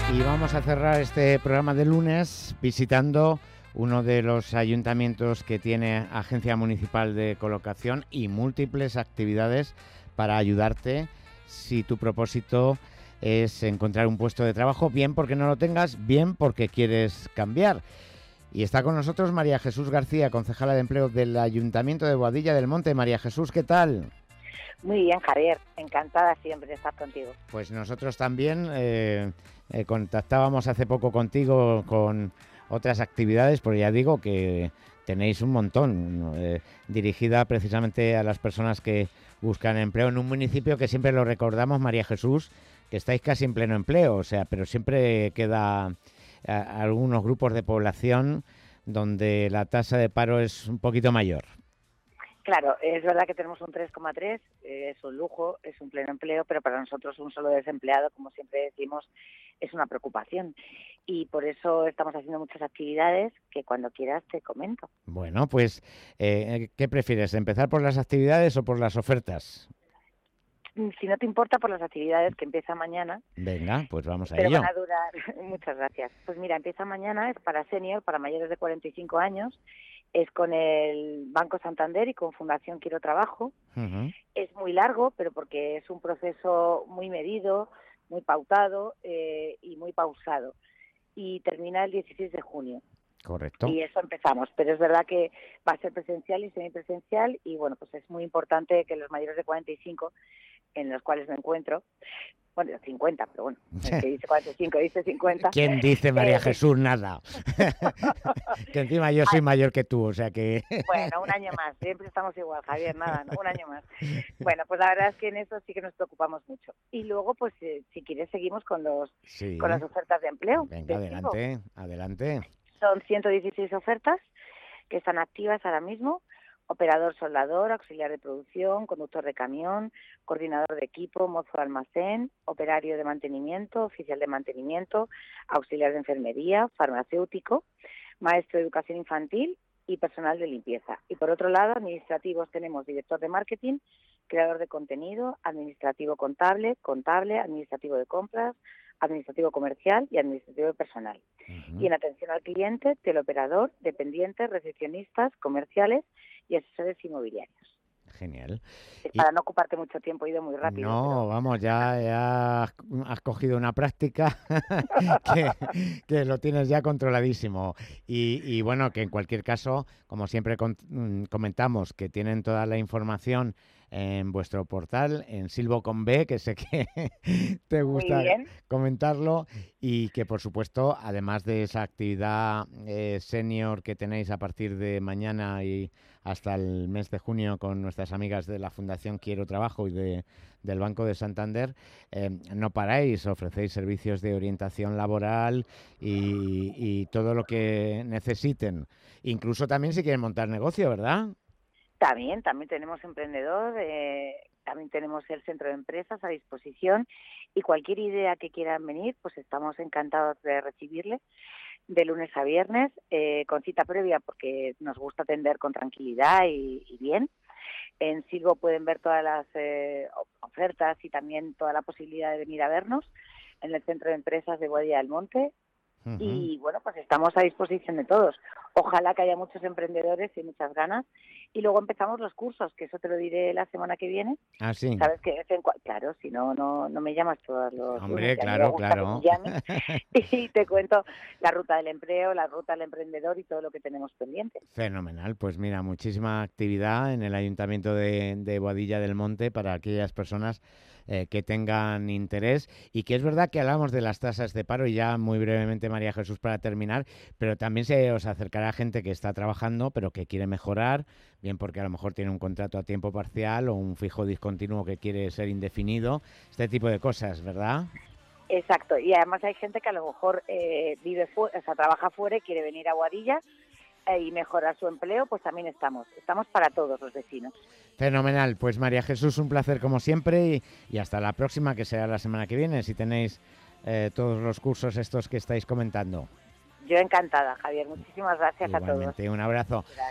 Y vamos a cerrar este programa de lunes visitando uno de los ayuntamientos que tiene agencia municipal de colocación y múltiples actividades para ayudarte si tu propósito es encontrar un puesto de trabajo, bien porque no lo tengas, bien porque quieres cambiar. Y está con nosotros María Jesús García, concejala de empleo del Ayuntamiento de Boadilla del Monte. María Jesús, ¿qué tal? Muy bien, Javier, encantada siempre de estar contigo. Pues nosotros también contactábamos hace poco contigo con otras actividades, porque ya digo que tenéis un montón, dirigida precisamente a las personas que buscan empleo en un municipio que siempre lo recordamos, María Jesús, que estáis casi en pleno empleo, o sea, pero siempre queda algunos grupos de población donde la tasa de paro es un poquito mayor. Claro, es verdad que tenemos un 3,3, es un lujo, es un pleno empleo, pero para nosotros un solo desempleado, como siempre decimos, es una preocupación. Y por eso estamos haciendo muchas actividades que cuando quieras te comento. Bueno, pues, ¿qué prefieres? ¿Empezar por las actividades o por las ofertas? Si no te importa, por las actividades que empieza mañana. Venga, pues vamos a pero ello. Van a durar, muchas gracias. Pues mira, empieza mañana, es para senior, para mayores de 45 años, es con el Banco Santander y con Fundación Quiero Trabajo. Uh-huh. Es muy largo, pero porque es un proceso muy medido, muy pautado y muy pausado. Y termina el 16 de junio. Correcto. Y eso empezamos, pero es verdad que va a ser presencial y semipresencial y bueno, pues es muy importante que los mayores de 45, en los cuales me encuentro, bueno, 50, pero bueno, el que dice 45 dice 50. ¿Quién dice María Jesús nada? Que encima yo soy mayor que tú, o sea que... Bueno, un año más, siempre estamos igual, Javier, nada, ¿no? Un año más. Bueno, pues la verdad es que en eso sí que nos preocupamos mucho. Y luego, pues si quieres, seguimos con con las ofertas de empleo. Venga, adelante, adelante. Son 116 ofertas que están activas ahora mismo. Operador soldador, auxiliar de producción, conductor de camión, coordinador de equipo, mozo de almacén, operario de mantenimiento, oficial de mantenimiento, auxiliar de enfermería, farmacéutico, maestro de educación infantil y personal de limpieza. Y por otro lado, administrativos tenemos director de marketing, creador de contenido, administrativo contable, administrativo de compras, administrativo comercial y administrativo de personal. Uh-huh. Y en atención al cliente, teleoperador, dependientes, recepcionistas, comerciales y asesores inmobiliarios. Genial. Para no ocuparte mucho tiempo, he ido muy rápido. No, pero... vamos, ya has cogido una práctica que lo tienes ya controladísimo. Y bueno, que en cualquier caso, como siempre comentamos, que tienen toda la información en vuestro portal, en Silvo con B, que sé que te gusta comentarlo, y que por supuesto, además de esa actividad senior que tenéis a partir de mañana y hasta el mes de junio con nuestras amigas de la Fundación Quiero Trabajo y del Banco de Santander, no paráis, ofrecéis servicios de orientación laboral y todo lo que necesiten, incluso también si quieren montar negocio, ¿verdad? También tenemos emprendedor, también tenemos el centro de empresas a disposición y cualquier idea que quieran venir, pues estamos encantados de recibirle de lunes a viernes, con cita previa porque nos gusta atender con tranquilidad y bien. En Silvo pueden ver todas las ofertas y también toda la posibilidad de venir a vernos en el centro de empresas de Boadilla del Monte. Uh-huh. Y bueno, pues estamos a disposición de todos. Ojalá que haya muchos emprendedores y muchas ganas. Y luego empezamos los cursos, que eso te lo diré la semana que viene. Ah, sí. Sabes que claro, si no me llamas todos los Hombre, lunes, claro. Y te cuento la ruta del empleo, la ruta del emprendedor y todo lo que tenemos pendiente. Fenomenal. Pues mira, muchísima actividad en el Ayuntamiento de Boadilla del Monte para aquellas personas que tengan interés. Y que es verdad que hablamos de las tasas de paro y ya muy brevemente, María Jesús, para terminar, pero también se os acercará gente que está trabajando pero que quiere mejorar, bien porque a lo mejor tiene un contrato a tiempo parcial o un fijo discontinuo que quiere ser indefinido, este tipo de cosas, ¿verdad? Exacto, y además hay gente que a lo mejor trabaja fuera y quiere venir a Boadilla y mejorar su empleo, pues también estamos para todos los vecinos. Fenomenal, pues María Jesús, un placer como siempre y hasta la próxima, que será la semana que viene, si tenéis todos los cursos estos que estáis comentando. Yo encantada, Javier, muchísimas gracias. Igualmente, a todos. Un abrazo. Gracias.